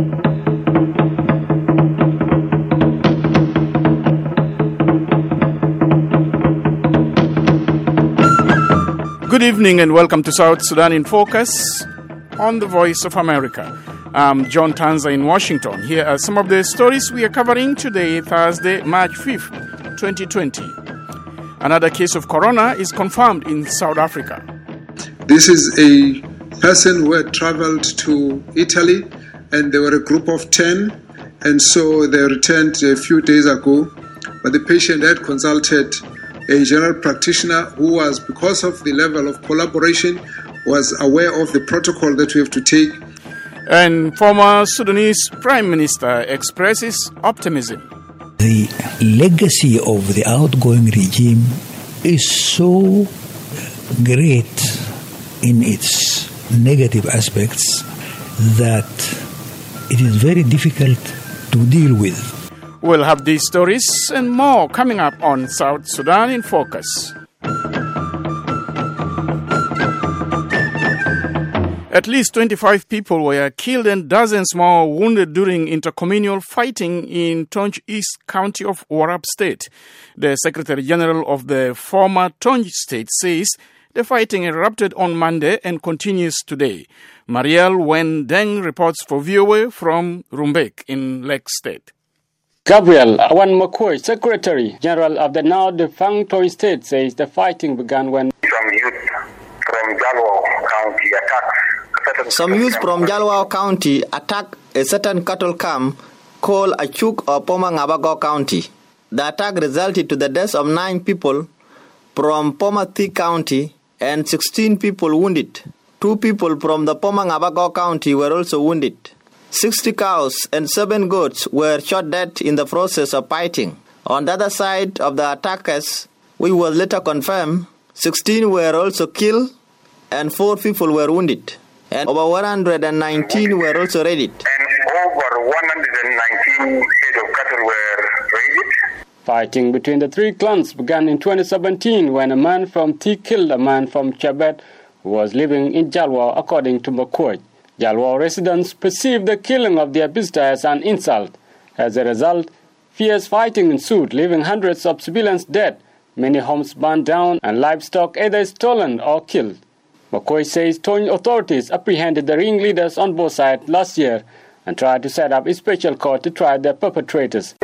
Good evening and welcome to South Sudan in Focus on the Voice of America. I'm John Tanza in Washington. Here are some of the stories we are covering today, Thursday, March 5th, 2020. Another case of corona is confirmed in South Africa. This is a person who had traveled to Italy, and they were a group of 10, and so they returned a few days ago. But the patient had consulted a general practitioner who was, because of the level of collaboration, was aware of the protocol that we have to take. And former Sudanese Prime Minister expresses optimism. The legacy of the outgoing regime is so great in its negative aspects that it is very difficult to deal with. We'll have these stories and more coming up on South Sudan in Focus. At least 25 people were killed and dozens more wounded during intercommunal fighting in Tonj East County of Warrap State. The Secretary General of the former Tonj State says the fighting erupted on Monday and continues today. Marielle Wen-Deng reports for VOA from Rumbek in Lake State. Gabriel Awan Makoy, Secretary General of the now defunct Tonj State, says the fighting began when some youth from Jalwa County attacked a certain cattle camp called Achuk or Poma-Ngabago County. The attack resulted to the death of 9 people from Poma-Thi County and 16 people wounded. 2 people from the Poma-Ngabago County were also wounded. 60 cows and 7 goats were shot dead in the process of fighting. On the other side of the attackers, we was later confirmed, 16 were also killed and 4 people were wounded. And over 119 were also raided. And over 119 head of cattle were raided. Fighting between the 3 clans began in 2017 when a man from Thi killed a man from Chabet who was living in Jalwa, according to Makoy. Jalwa residents perceived the killing of their visitor as an insult. As a result, fierce fighting ensued, leaving hundreds of civilians dead, many homes burned down, and livestock either stolen or killed. Makoy says Tonj authorities apprehended the ringleaders on both sides last year and tried to set up a special court to try the perpetrators.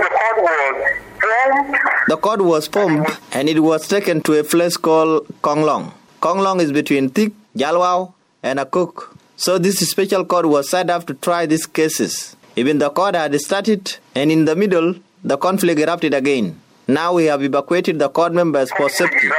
The court was formed and it was taken to a place called Konglong. Konglong is between Thi, Jalwa, and Akuk. So this special court was set up to try these cases. Even the court had started, and in the middle, the conflict erupted again. Now we have evacuated the court members for safety.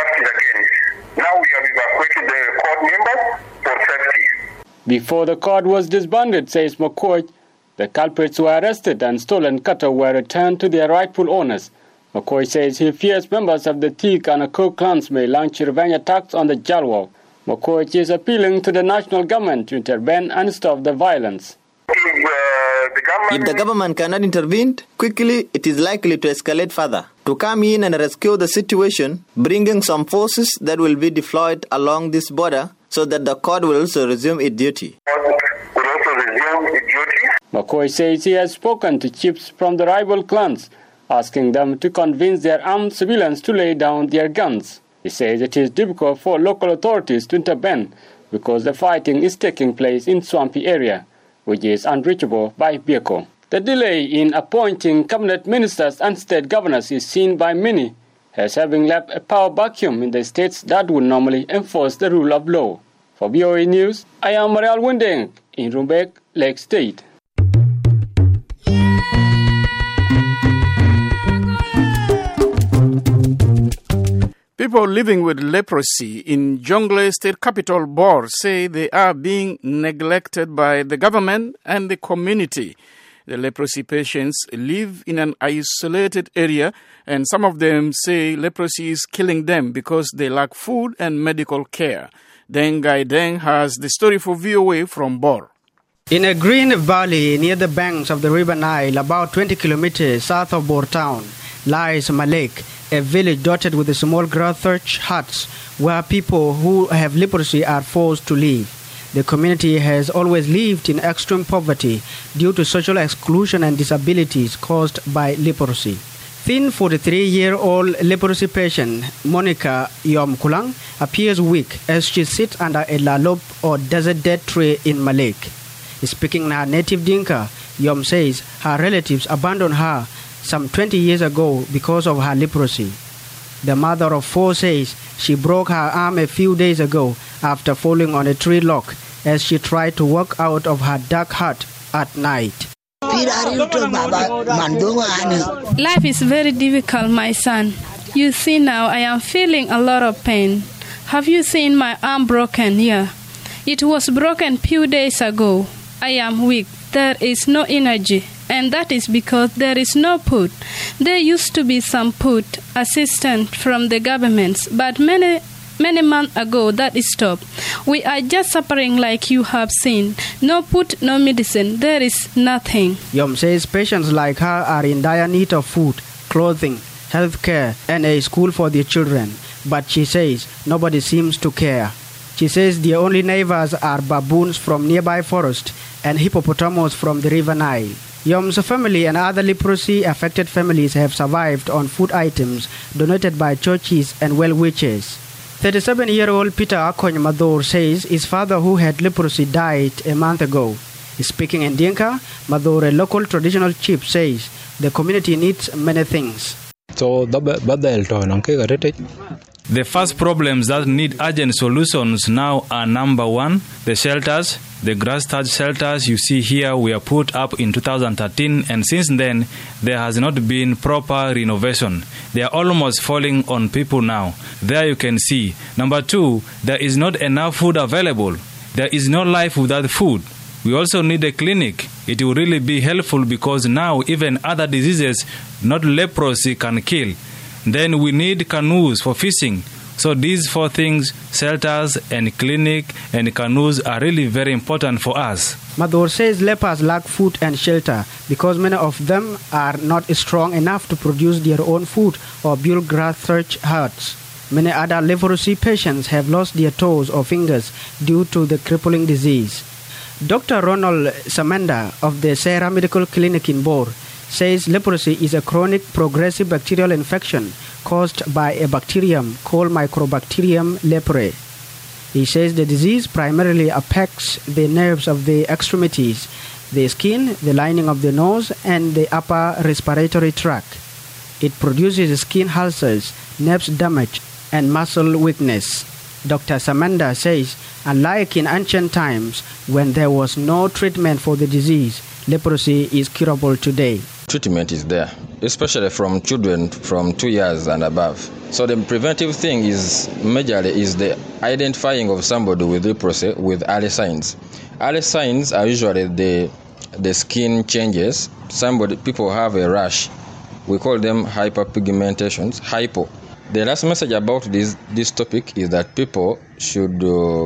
Before the court was disbanded, says Makoy, the culprits were arrested and stolen cattle were returned to their rightful owners. Makoy says he fears members of the Thi and Akuk clans may launch revenge attacks on the Jalwa. Makoy is appealing to the national government to intervene and stop the violence. If the government cannot intervene quickly, it is likely to escalate further. To come in and rescue the situation, bringing some forces that will be deployed along this border so that the court will also resume its duty. Makoy says he has spoken to chiefs from the rival clans, asking them to convince their armed civilians to lay down their guns. He says it is difficult for local authorities to intervene because the fighting is taking place in swampy area, which is unreachable by vehicle. The delay in appointing cabinet ministers and state governors is seen by many as having left a power vacuum in the states that would normally enforce the rule of law. For VOA News, I am Marielle Wen-Deng in Rumbek, Lake State. People living with leprosy in Jonglei State Capital Bor say they are being neglected by the government and the community. The leprosy patients live in an isolated area, and some of them say leprosy is killing them because they lack food and medical care. Deng Gai Deng has the story for VOA from Bor. In a green valley near the banks of the River Nile, about 20 kilometers south of Bor town, lies Malek, a village dotted with small grass thatch huts where people who have leprosy are forced to live. The community has always lived in extreme poverty due to social exclusion and disabilities caused by leprosy. Thin 43-year-old leprosy patient Monica Yom Kulang appears weak as she sits under a lalop or desert dead tree in Malek. Speaking in her native Dinka, Yom says her relatives abandoned her some 20 years ago because of her leprosy. The mother of 4 says she broke her arm a few days ago after falling on a tree log as she tried to walk out of her dark hut at night. Life is very difficult, my son. You see now I am feeling a lot of pain. Have you seen my arm broken here? It was broken few days ago. I am weak. There is no energy. And that is because there is no food. There used to be some food assistance from the governments, but many months ago that stopped. We are just suffering like you have seen. No food, no medicine. There is nothing. Yom says patients like her are in dire need of food, clothing, health care, and a school for their children. But she says nobody seems to care. She says the only neighbors are baboons from nearby forest and hippopotamus from the river Nile. Yom's family and other leprosy-affected families have survived on food items donated by churches and well-wishers. 37-year-old Peter Akony Mador says his father, who had leprosy, died a month ago. Speaking in Dinka, Mador, a local traditional chief, says the community needs many things. The first problems that need urgent solutions now are number 1, the shelters. The grass-thatched shelters you see here were put up in 2013, and since then there has not been proper renovation. They are almost falling on people now. There you can see. Number 2, there is not enough food available. There is no life without food. We also need a clinic. It will really be helpful because now even other diseases, not leprosy, can kill. Then we need canoes for fishing. So these 4 things, shelters and clinic and canoes, are really very important for us. Mador says lepers lack food and shelter because many of them are not strong enough to produce their own food or build grass-thatched huts. Many other leprosy patients have lost their toes or fingers due to the crippling disease. Dr. Ronald Samanda of the Sarah Medical Clinic in Bor says leprosy is a chronic progressive bacterial infection caused by a bacterium called Mycobacterium leprae. He says the disease primarily affects the nerves of the extremities, the skin, the lining of the nose, and the upper respiratory tract. It produces skin ulcers, nerve damage, and muscle weakness. Dr. Samanda says, unlike in ancient times when there was no treatment for the disease, leprosy is curable today. Treatment is there, especially from children from 2 years and above. So the preventive thing is majorly is the identifying of somebody with leprosy with early signs. Early signs are usually the skin changes. People have a rash. We call them hyperpigmentations, hypo. The last message about this topic is that people should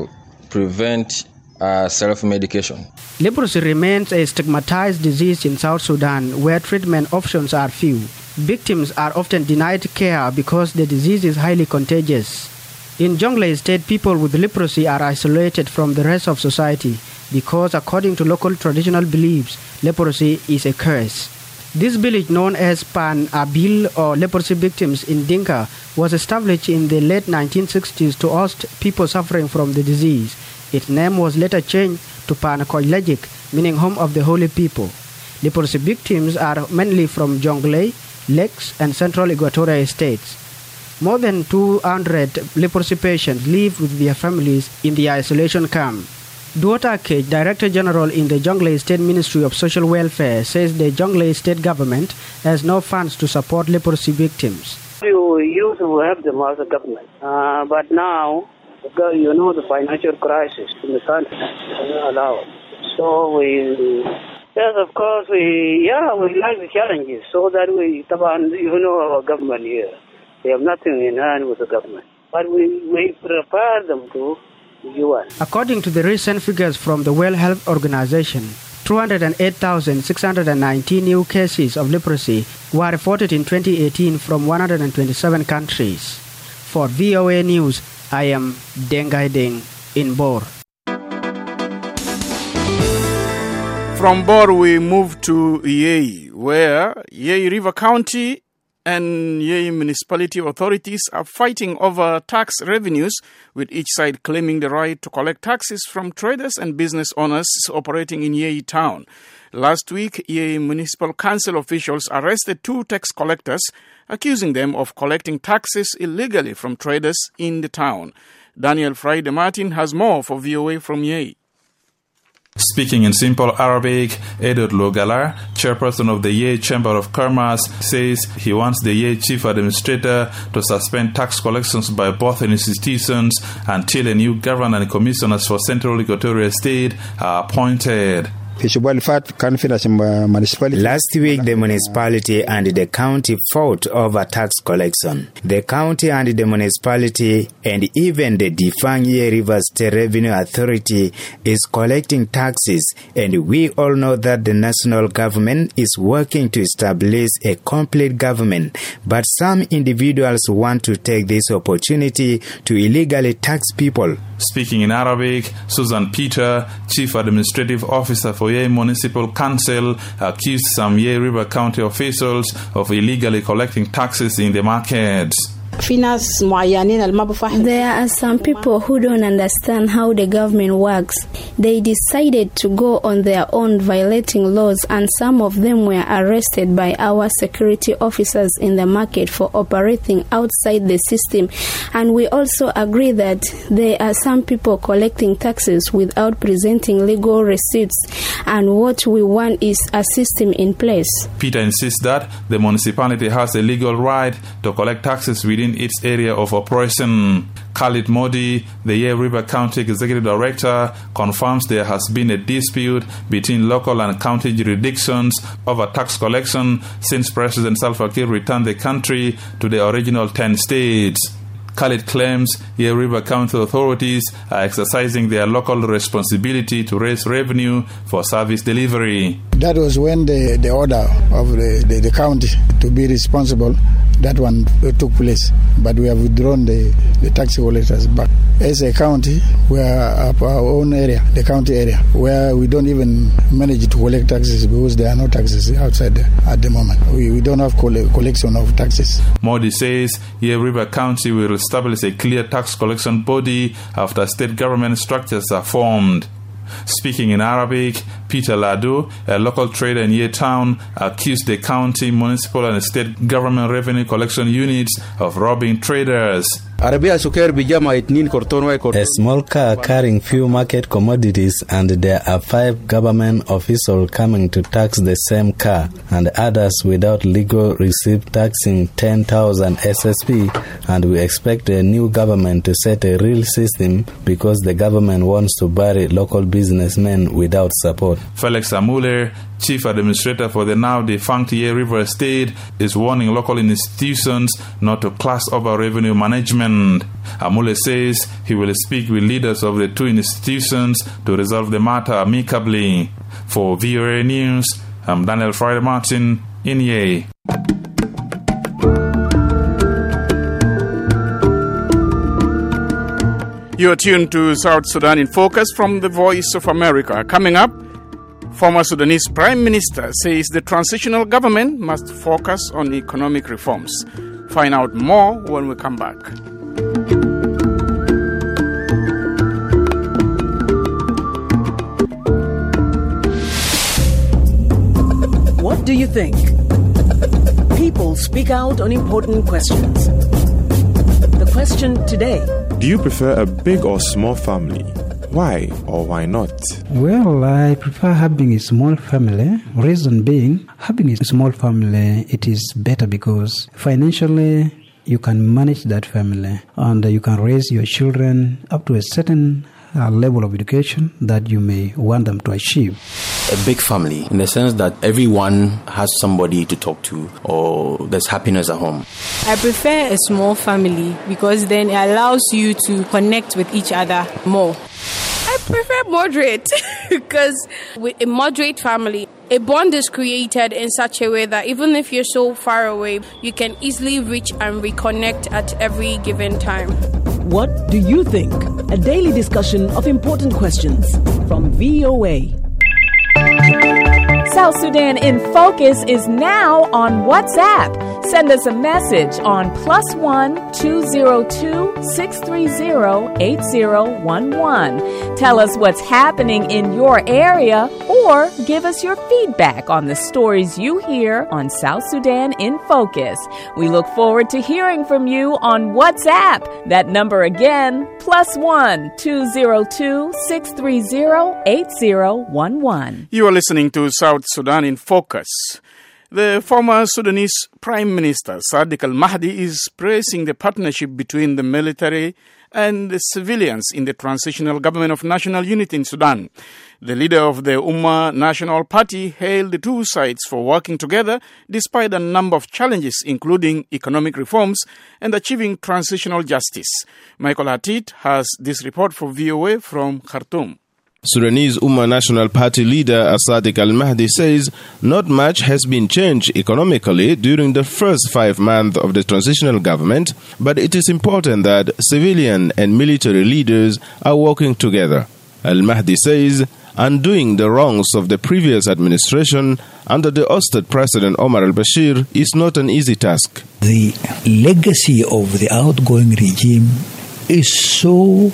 prevent self-medication. Leprosy remains a stigmatized disease in South Sudan where treatment options are few. Victims are often denied care because the disease is highly contagious. In Jonglei State, people with leprosy are isolated from the rest of society because, according to local traditional beliefs, leprosy is a curse. This village, known as Pan Abil or leprosy victims in Dinka, was established in the late 1960s to host people suffering from the disease. Its name was later changed to Pan Koilajik, meaning home of the holy people. Leprosy victims are mainly from Jonglei, Lakes, and Central Equatorial States. More than 200 leprosy patients live with their families in the isolation camp. Duota Cage, Director General in the Jonglei State Ministry of Social Welfare, says the Jonglei State government has no funds to support leprosy victims. We used to have them as a government, but now, the financial crisis in the country does not allow it. So yes, of course, we like the challenges so that our government here. They have nothing in hand with the government. But we prepare them to UN. According to the recent figures from the World Health Organization, 208,619 new cases of leprosy were reported in 2018 from 127 countries. For VOA News, I am Dengai Deng in Bor. From Bor, we move to Yei, where Yei River County and Yei municipality authorities are fighting over tax revenues, with each side claiming the right to collect taxes from traders and business owners operating in Yei town. Last week, Yei Municipal Council officials arrested 2 tax collectors, accusing them of collecting taxes illegally from traders in the town. Daniel Friday Martin has more for VOA from Yei. Speaking in simple Arabic, Edward Logala, chairperson of the Yei Chamber of Commerce, says he wants the Yei chief administrator to suspend tax collections by both institutions until a new governor and commissioners for Central Equatorial State are appointed. Last week, the municipality and the county fought over tax collection. The county and the municipality and even the defunct Yei River State Revenue Authority is collecting taxes, and we all know that the national government is working to establish a complete government. But some individuals want to take this opportunity to illegally tax people. Speaking in Arabic, Susan Peter, Chief Administrative Officer for Yei Municipal Council, accused some Yei River County officials of illegally collecting taxes in the markets. There are some people who don't understand how the government works. They decided to go on their own violating laws, and some of them were arrested by our security officers in the market for operating outside the system. And we also agree that there are some people collecting taxes without presenting legal receipts, and what we want is a system in place. Peter insists that the municipality has a legal right to collect taxes within its area of operation. Khalid Modi, the Yei River County Executive Director, confirms there has been a dispute between local and county jurisdictions over tax collection since President Salva Kiir returned the country to the original 10 states. Khalid claims Yei River County authorities are exercising their local responsibility to raise revenue for service delivery. That was when the order of the county to be responsible, that one took place. But we have withdrawn the tax collectors back. As a county, we are up our own area, the county area, where we don't even manage to collect taxes because there are no taxes outside at the moment. We don't have collection of taxes. Modi says Yei River County will establish a clear tax collection body after state government structures are formed. Speaking in Arabic, Peter Ladu, a local trader in Yei town, accused the county, municipal and state government revenue collection units of robbing traders. A small car carrying few market commodities, and there are 5 government officials coming to tax the same car, and others without legal receipt taxing 10,000 SSP, and we expect a new government to set a real system because the government wants to bury local businessmen without support. Felix Amule, Chief Administrator for the now defunct Yei River State, is warning local institutions not to class over revenue management. Amule says he will speak with leaders of the 2 institutions to resolve the matter amicably. For VOA News, I'm Daniel Friday Martin in Yei. You're tuned to South Sudan in Focus from the Voice of America. Coming up, former Sudanese Prime Minister says the transitional government must focus on economic reforms. Find out more when we come back. What do you think? People speak out on important questions. The question today: do you prefer a big or small family? Why or why not? Well, I prefer having a small family. Reason being, having a small family, it is better because financially you can manage that family and you can raise your children up to a certain level of education that you may want them to achieve. A big family in the sense that everyone has somebody to talk to or there's happiness at home. I prefer a small family because then it allows you to connect with each other more. I prefer moderate because with a moderate family, a bond is created in such a way that even if you're so far away, you can easily reach and reconnect at every given time. What do you think? A daily discussion of important questions from VOA. South Sudan in Focus is now on WhatsApp. Send us a message on +1 202 630 8011. Tell us what's happening in your area or give us your feedback on the stories you hear on South Sudan in Focus. We look forward to hearing from you on WhatsApp. That number again, +1 202 630 8011. You are listening to South Sudan in Focus. The former Sudanese Prime Minister Sadiq al-Mahdi is praising the partnership between the military and the civilians in the Transitional Government of National Unity in Sudan. The leader of the Ummah National Party hailed the two sides for working together despite a number of challenges, including economic reforms and achieving transitional justice. Michael Hatit has this report for VOA from Khartoum. Sudanese Ummah National Party leader Sadiq al-Mahdi says not much has been changed economically during the first 5 months of the transitional government, but it is important that civilian and military leaders are working together. Al-Mahdi says undoing the wrongs of the previous administration under the ousted President Omar al-Bashir is not an easy task. The legacy of the outgoing regime is so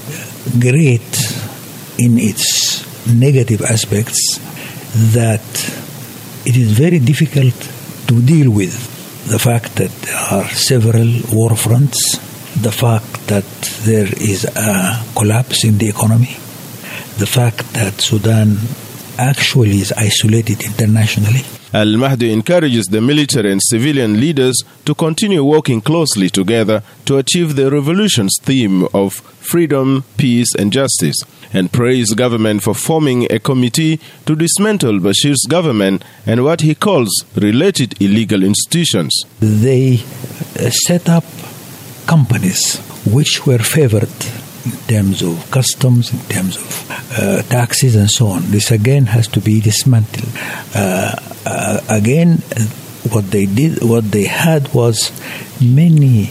great in its negative aspects that it is very difficult to deal with. The fact that there are several war fronts, the fact that there is a collapse in the economy, the fact that Sudan actually is isolated internationally. Al-Mahdi encourages the military and civilian leaders to continue working closely together to achieve the revolution's theme of freedom, peace and justice, and praised government for forming a committee to dismantle Bashir's government and what he calls related illegal institutions. They set up companies which were favored in terms of customs, in terms of taxes and so on. This again has to be dismantled. Again, what they had was many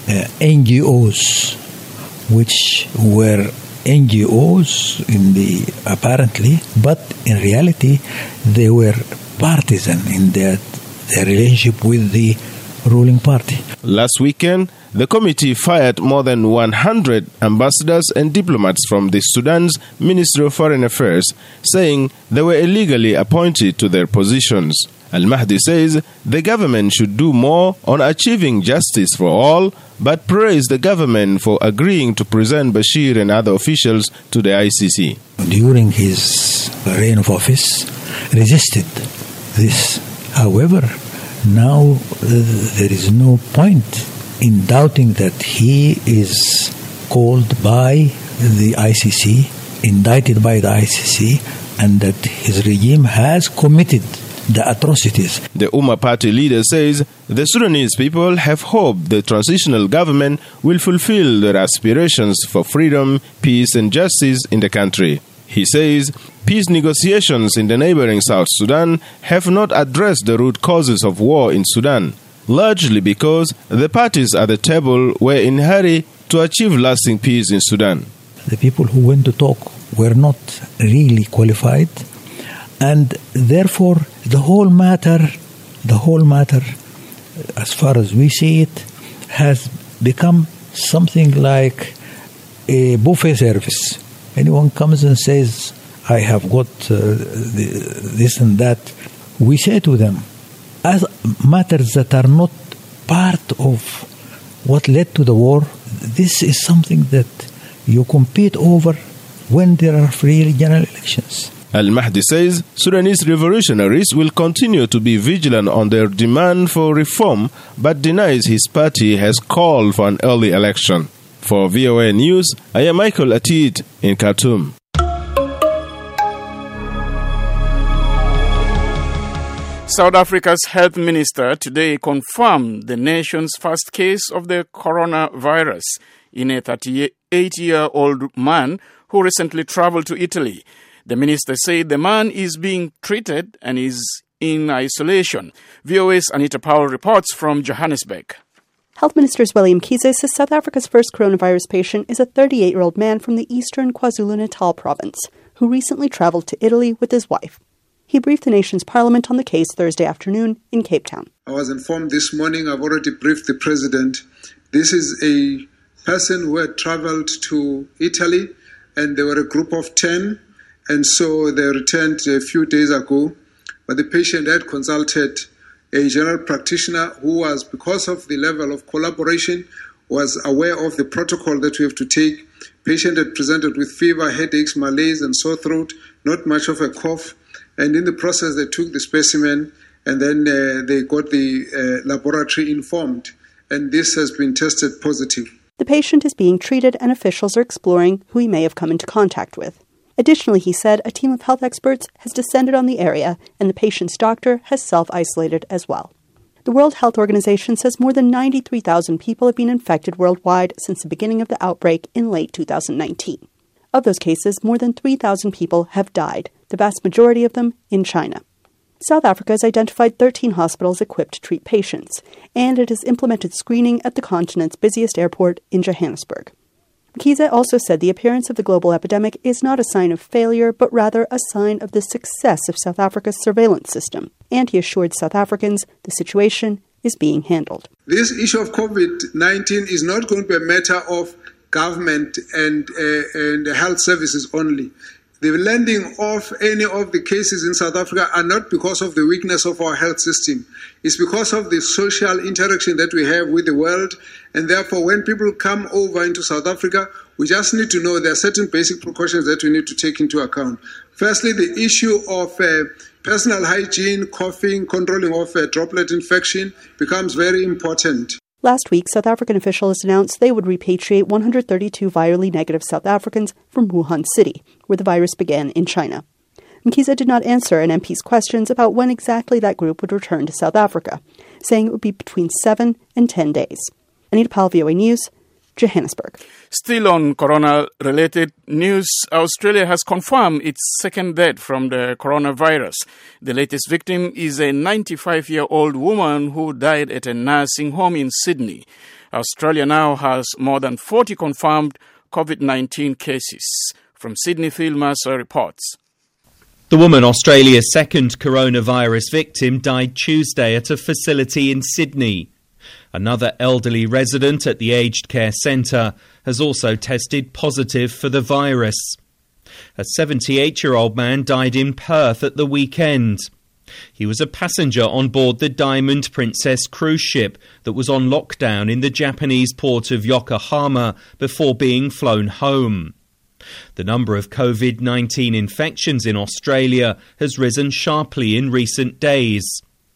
NGOs, which were NGOs apparently, but in reality they were partisan in their relationship with the ruling party. Last weekend, the committee fired more than 100 ambassadors and diplomats from the Sudan's Ministry of Foreign Affairs, saying they were illegally appointed to their positions. Al-Mahdi says the government should do more on achieving justice for all, but praised the government for agreeing to present Bashir and other officials to the ICC. During his reign of office, resisted this. However, now there is no point in doubting that he is called by the ICC, indicted by the ICC, and that his regime has committed the atrocities. The Ummah Party leader says the Sudanese people have hope the transitional government will fulfill their aspirations for freedom, peace and justice in the country. He says peace negotiations in the neighboring South Sudan have not addressed the root causes of war in Sudan, largely because the parties at the table were in a hurry to achieve lasting peace in Sudan. The people who went to talk were not really qualified, and therefore the whole matter, as far as we see it, has become something like a buffet service. Anyone comes and says, I have got this and that. We say to them, as matters that are not part of what led to the war, this is something that you compete over when there are free general elections. Al-Mahdi says Sudanese revolutionaries will continue to be vigilant on their demand for reform, but denies his party has called for an early election. For VOA News, I am Michael Atid in Khartoum. South Africa's health minister today confirmed the nation's first case of the coronavirus in a 38-year-old man who recently traveled to Italy. The minister said the man is being treated and is in isolation. VOA's Anita Powell reports from Johannesburg. Health Minister William Kizé says South Africa's first coronavirus patient is a 38-year-old man from the eastern KwaZulu-Natal province who recently traveled to Italy with his wife. He briefed the nation's parliament on the case Thursday afternoon in Cape Town. I was informed this morning, I've already briefed the president. This is a person who had traveled to Italy, and they were a group of 10, and so they returned a few days ago. But the patient had consulted a general practitioner who was, because of the level of collaboration, was aware of the protocol that we have to take. Patient had presented with fever, headaches, malaise, and sore throat, not much of a cough. And in the process, they took the specimen, and then they got the laboratory informed. And this has been tested positive. The patient is being treated, and officials are exploring who he may have come into contact with. Additionally, he said, a team of health experts has descended on the area, and the patient's doctor has self-isolated as well. The World Health Organization says more than 93,000 people have been infected worldwide since the beginning of the outbreak in late 2019. Of those cases, more than 3,000 people have died, the vast majority of them in China. South Africa has identified 13 hospitals equipped to treat patients, and it has implemented screening at the continent's busiest airport in Johannesburg. Mkhize also said the appearance of the global epidemic is not a sign of failure, but rather a sign of the success of South Africa's surveillance system, and he assured South Africans the situation is being handled. This issue of COVID-19 is not going to be a matter of government and health services only. The landing of any of the cases in South Africa are not because of the weakness of our health system. It's because of the social interaction that we have with the world. And therefore, when people come over into South Africa, we just need to know there are certain basic precautions that we need to take into account. Firstly, the issue of personal hygiene, coughing, controlling of droplet infection becomes very important. Last week, South African officials announced they would repatriate 132 virally negative South Africans from Wuhan City, where the virus began in China. Mkhize did not answer an MP's questions about when exactly that group would return to South Africa, saying it would be between 7 and 10 days. Anita Powell, VOA News, Johannesburg. Still on corona-related news, Australia has confirmed its second death from the coronavirus. The latest victim is a 95-year-old woman who died at a nursing home in Sydney. Australia now has more than 40 confirmed COVID-19 cases. From Sydney, Phil Mercer reports. The woman, Australia's second coronavirus victim, died Tuesday at a facility in Sydney. Another elderly resident at the aged care centre has also tested positive for the virus. A 78-year-old man died in Perth at the weekend. He was a passenger on board the Diamond Princess cruise ship that was on lockdown in the Japanese port of Yokohama before being flown home. The number of COVID-19 infections in Australia has risen sharply in recent days.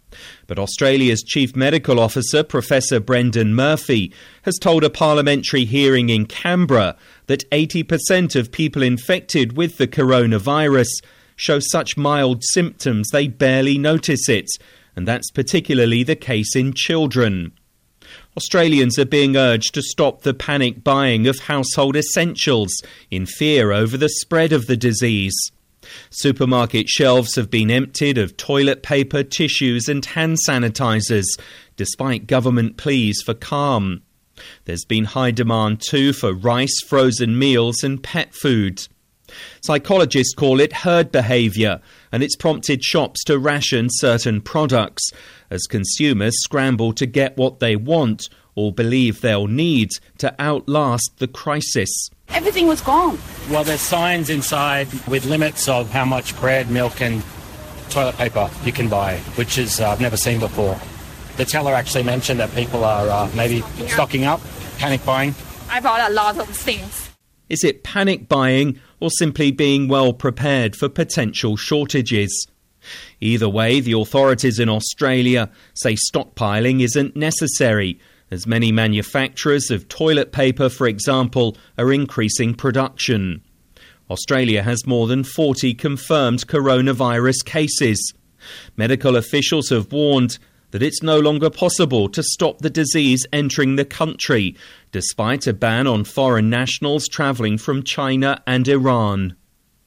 But Australia's Chief Medical Officer, Professor Brendan Murphy, has told a parliamentary hearing in Canberra that 80% of people infected with the coronavirus show such mild symptoms they barely notice it, and that's particularly the case in children. Australians are being urged to stop the panic buying of household essentials in fear over the spread of the disease. Supermarket shelves have been emptied of toilet paper, tissues and hand sanitizers, despite government pleas for calm. There's been high demand too for rice, frozen meals and pet food. Psychologists call it herd behaviour, and it's prompted shops to ration certain products as consumers scramble to get what they want or believe they'll need to outlast the crisis. Everything was gone. Well, there's signs inside with limits of how much bread, milk and toilet paper you can buy, which is I've never seen before. The teller actually mentioned that people are maybe stocking up, panic buying. I bought a lot of things. Is it panic buying or simply being well prepared for potential shortages? Either way, the authorities in Australia say stockpiling isn't necessary, as many manufacturers of toilet paper, for example, are increasing production. Australia has more than 40 confirmed coronavirus cases. Medical officials have warned that it's no longer possible to stop the disease entering the country, despite a ban on foreign nationals travelling from China and Iran.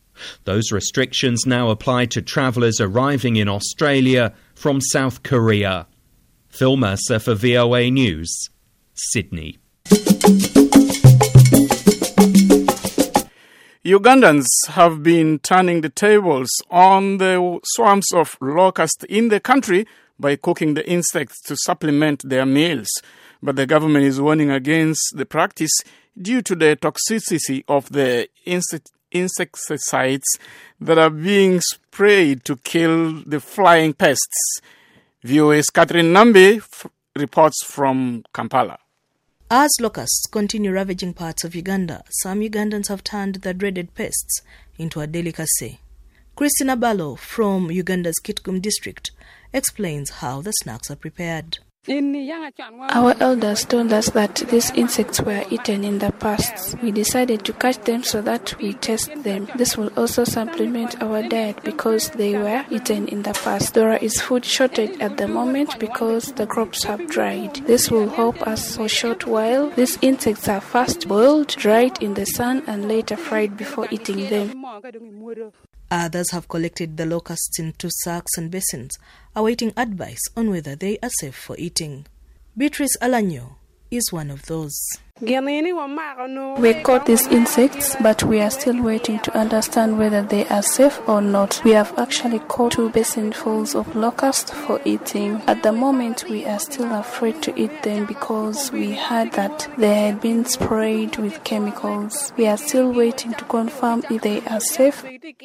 Those restrictions now apply to travellers arriving in Australia from South Korea. Phil Mercer for VOA News, Sydney. Ugandans have been turning the tables on the swarms of locusts in the country by cooking the insects to supplement their meals. But the government is warning against the practice due to the toxicity of the insecticides that are being sprayed to kill the flying pests. VOA's Catherine Nambi reports from Kampala. As locusts continue ravaging parts of Uganda, some Ugandans have turned the dreaded pests into a delicacy. Christina Ballo from Uganda's Kitgum district explains how the snacks are prepared. Our elders told us that these insects were eaten in the past. We decided to catch them so that we test them. This will also supplement our diet because they were eaten in the past. There is food shortage at the moment because the crops have dried. This will help us for a short while. These insects are first boiled, dried in the sun, and later fried before eating them. Others have collected the locusts into sacks and basins, awaiting advice on whether they are safe for eating. Beatrice Alanyo is one of those. We caught these insects, but we are still waiting to understand whether they are safe or not. We have actually caught 2 basinfuls of locusts for eating. At the moment, we are still afraid to eat them because we heard that they had been sprayed with chemicals. We are still waiting to confirm if they are safe.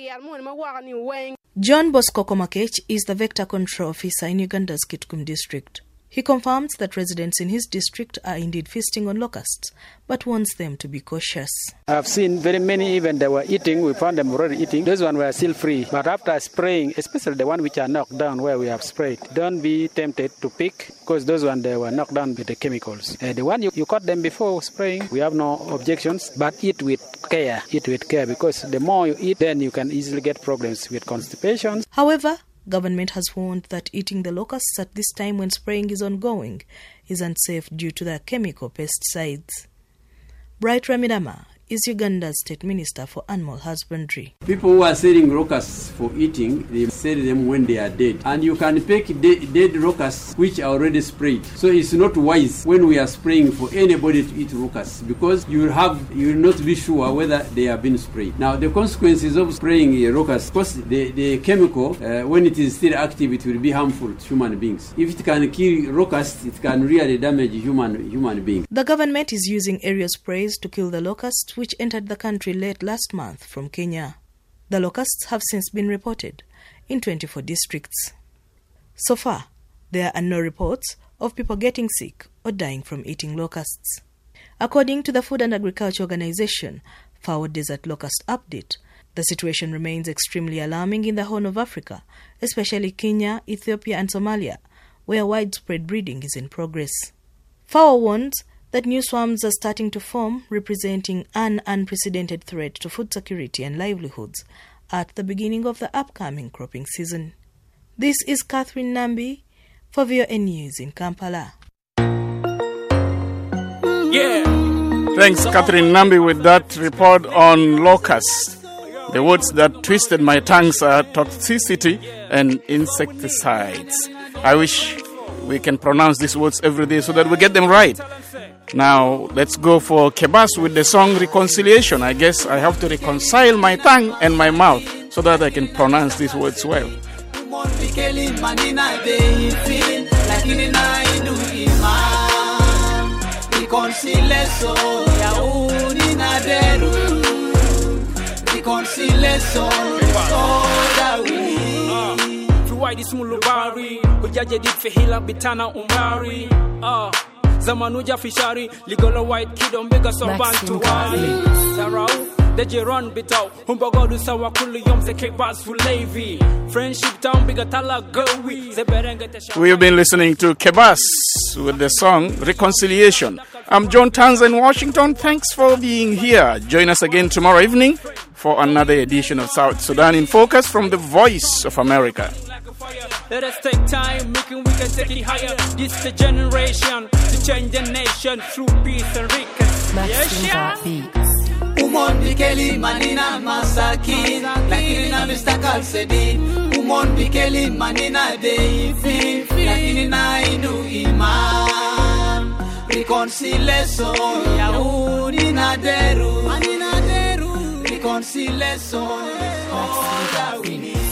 John Bosco Komakech is the Vector Control Officer in Uganda's Kitgum district. He confirms that residents in his district are indeed feasting on locusts, but warns them to be cautious. I've seen very many, even they were eating, we found them already eating. Those ones were still free. But after spraying, especially the one which are knocked down where we have sprayed, don't be tempted to pick because those ones they were knocked down with the chemicals. The one you caught them before spraying, we have no objections, but eat with care. Eat with care because the more you eat, then you can easily get problems with constipation. However, government has warned that eating the locusts at this time when spraying is ongoing is unsafe due to the chemical pesticides. Bright Ramidama is Uganda's State Minister for Animal Husbandry. People who are selling locusts for eating, they sell them when they are dead. And you can pick dead locusts which are already sprayed. So it's not wise when we are spraying for anybody to eat locusts because you will not be sure whether they have been sprayed. Now the consequences of spraying a locust, because the chemical, when it is still active, it will be harmful to human beings. If it can kill locusts, it can really damage human beings. The government is using aerial sprays to kill the locusts which entered the country late last month from Kenya. The locusts have since been reported in 24 districts. So far, there are no reports of people getting sick or dying from eating locusts. According to the Food and Agriculture Organization, FAO Desert Locust Update, the situation remains extremely alarming in the Horn of Africa, especially Kenya, Ethiopia and Somalia, where widespread breeding is in progress. FAO warns that new swarms are starting to form, representing an unprecedented threat to food security and livelihoods at the beginning of the upcoming cropping season. This is Catherine Nambi for VOA News in Kampala. Thanks, Catherine Nambi, with that report on locusts. The words that twisted my tongues are toxicity and insecticides. I wish we can pronounce these words every day so that we get them right. Now, let's go for Kebas with the song Reconciliation. I guess I have to reconcile my tongue and my mouth so that I can pronounce these words well. Zamanuja fishari, ligolo white kid on bigger sorban to wali. Sarau, the Jeron bitao, Humbagodu sawa kulu yom se kebas for Levi. Friendship town bigger tala go we. We've been listening to Kebas with the song Reconciliation. I'm John Tanza in Washington. Thanks for being here. Join us again tomorrow evening for another edition of South Sudan in Focus from the Voice of America. Let us take time, making we can take it higher. This the generation to change the nation through peace and reconciliation. Umon bikeli manina masaki, lakini na mistakal sedi. Umon bikeli manina deifi, lakini na inu iman. Reconciliation, Yahudi na deru, reconciliation. see lessons. All that we need.